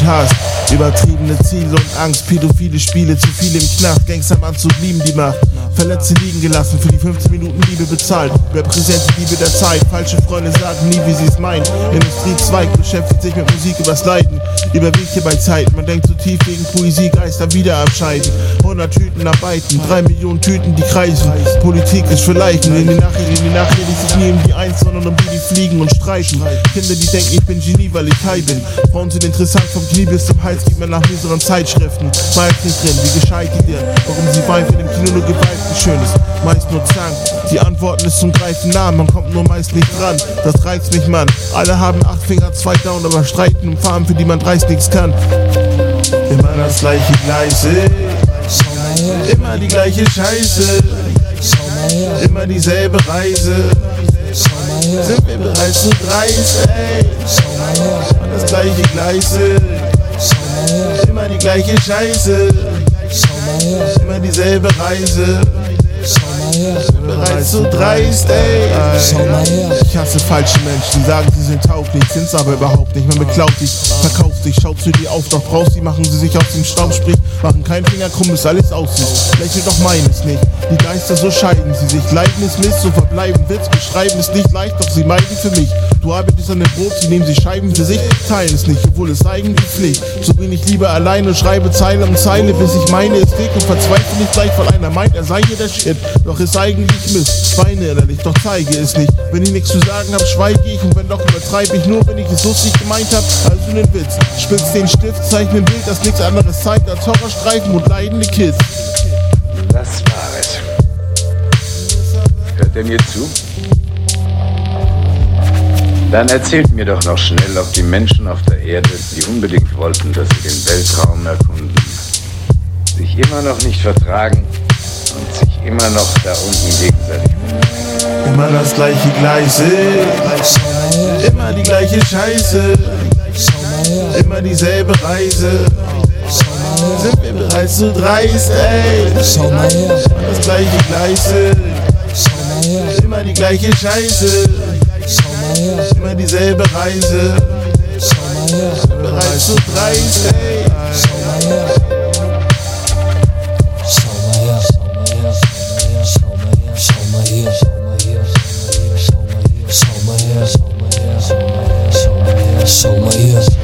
Hass, übertriebene Ziele und Angst, pädophile Spiele, zu viel im Knast, Gangstermanzug lieben die Macht. Verletzte liegen gelassen, für die 15 Minuten Liebe bezahlt. Repräsent die Liebe der Zeit, falsche Freunde sagen nie, wie sie es meinen. Industriezweig beschäftigt sich mit Musik übers Leiden. Überwiegt hier bei Zeit, man denkt so tief wegen Poesie, Geister wieder abscheiden. 100 Tüten arbeiten, 3 Millionen Tüten, die kreisen. Politik ist für Leichen, in die Nachrede die sich nie um die Eins, sondern um die fliegen und streiten. Kinder, die denken, ich bin Genie, weil ich high bin. Frauen sind interessant, vom Knie bis zum Hals, gibt mir nach mehreren Zeitschriften. Weiß nicht drin, wie gescheit die dir, warum sie weint, wenn im Kino nur Gewalt Schönes, meist nur Zank. Die Antworten ist zum Greifen nah, man kommt nur meist nicht dran. Das reizt mich, Mann. Alle haben 8 Finger, 2 down, aber streiten um Farben, für die man dreist nichts kann. Immer das gleiche Gleise, immer die gleiche Scheiße, immer dieselbe Reise. Sind wir bereits zu dreist, ey? Immer das gleiche Gleise, immer die gleiche Scheiße, immer dieselbe Reise. Bereits so dreist, ey. Ich hasse falsche Menschen, die sagen, sie sind tauglich, sind's aber überhaupt nicht. Man beklaut dich, verkauft dich, schaut zu dir auf, doch brauchst sie, machen sie sich aus dem Staub, sprich, machen kein Finger krumm, bis alles aussieht. Lächel doch meines nicht, die Geister, so scheiden sie sich. Leiden ist Mist, so verbleiben Witz, beschreiben ist nicht leicht, doch sie meiden für mich. Du arbeitest an dem Brot, sie nehmen sich Scheiben für sich, teilen es nicht, obwohl es eigentlich Pflicht. So bin ich lieber alleine, schreibe Zeile um Zeile, bis ich meine ist dick und verzweifle nicht gleich, weil einer meint, er sei hier der Shit. Doch ist eigentlich Mist, weine innerlich, doch zeige es nicht. Wenn ich nichts zu sagen hab, schweige ich, und wenn doch, übertreibe ich nur, wenn ich es lustig gemeint hab. Also nen Witz, spitz den Stift, zeichne ein Bild, das nichts anderes zeigt als Horrorstreifen und leidende Kids. Das war es. Hört er mir zu? Dann erzählt mir doch noch schnell, ob die Menschen auf der Erde, die unbedingt wollten, dass sie den Weltraum erkunden, sich immer noch nicht vertragen und sich immer noch da unten gegenseitig umbringen. Immer das gleiche Gleise, immer die gleiche Scheiße, immer dieselbe Reise. Sind wir bereits zu dreist, ey? Immer das gleiche Gleise, immer die gleiche Scheiße, immer dieselbe Reise. Bereits zu dreist, ey? Show my ears.